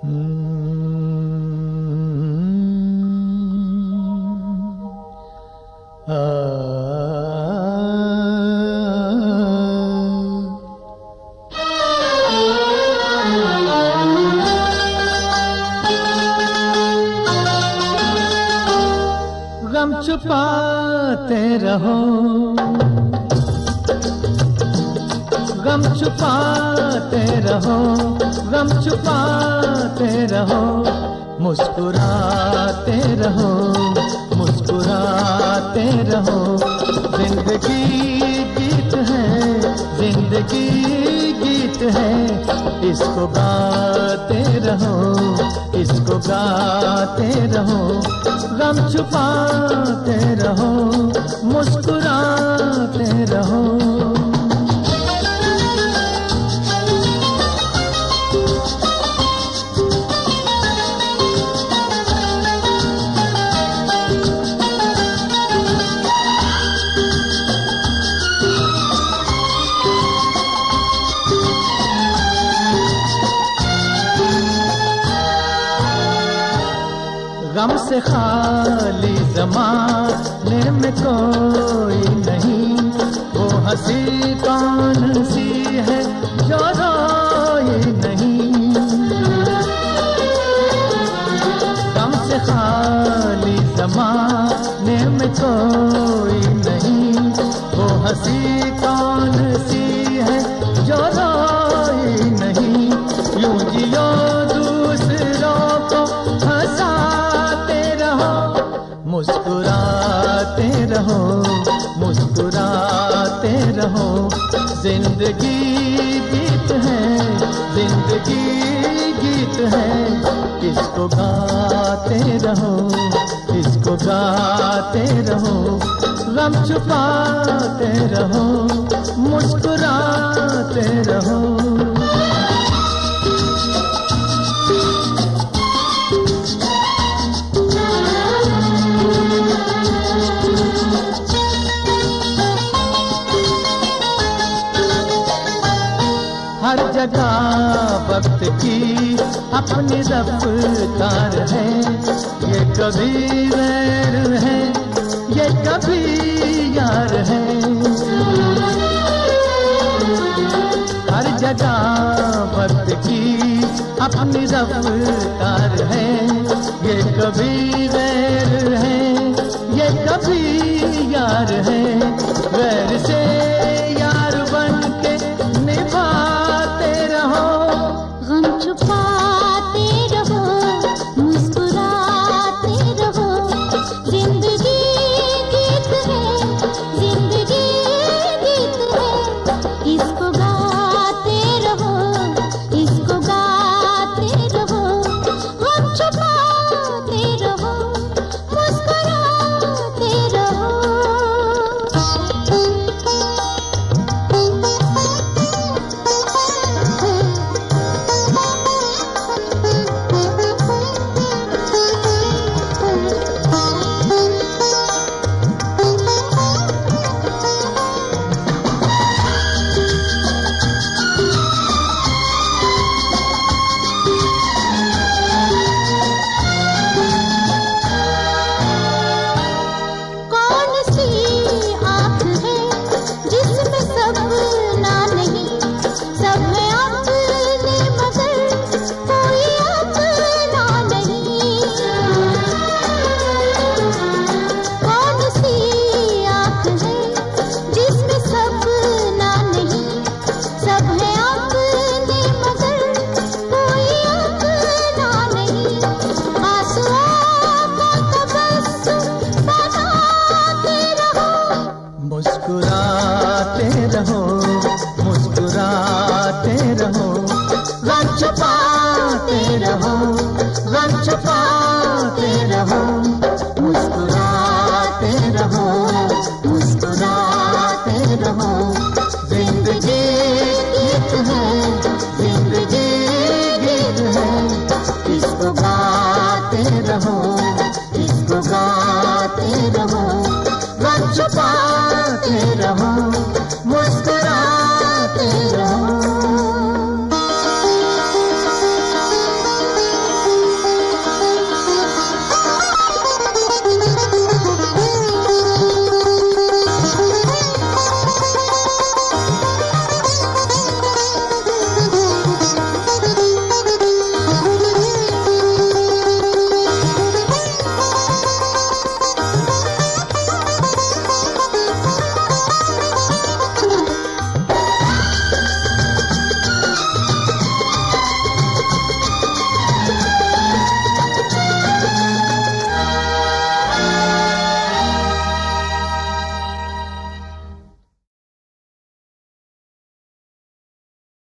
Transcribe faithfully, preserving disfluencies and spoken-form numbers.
गम छुपाते रहो, गम छुपाते रहो, गम छुपाते रहो, मुस्कुराते रहो, मुस्कुराते रहो। जिंदगी गीत है, जिंदगी गीत है, इसको गाते रहो, इसको गाते रहो। गम छुपाते रहो, मुस्कुराते रहो। गम से खाली ज़माने में कोई नहीं, वो हंसी कौन सी है जो रोई नहीं। गम से खाली ज़माने में कोई नहीं, वो हंसी कौन सी है जो रोई नहीं। यूं जियो दूसरों को हंसा, मुस्कुराते रहो, मुस्कुराते रहो। जिंदगी गीत है, जिंदगी गीत है, इसको गाते रहो, इसको गाते रहो। गम छुपाते रहो, मुस्कुराते रहो। हर जगह वक्त की अपनी रफ्तार है, ये कभी वैर है, ये कभी यार है। हर जगह वक्त की अपनी रफ्तार है, ये कभी वैर है, ये कभी यार है। वैर से यार बन के निभाते रहो, गम छुपाते रहो, मुस्कुराते रहो। जिंदगी गीत है, जिंदगी गीत है, इसको गाते रहो, इसको गाते रहो। गम छुपाते रहो, मुस्कुराते रहो। मुस्कुराते रहो, मुस्कुराते रहो। गम छुपाते रहो, गम छुपाते रहो, मुस्कुराते रहो।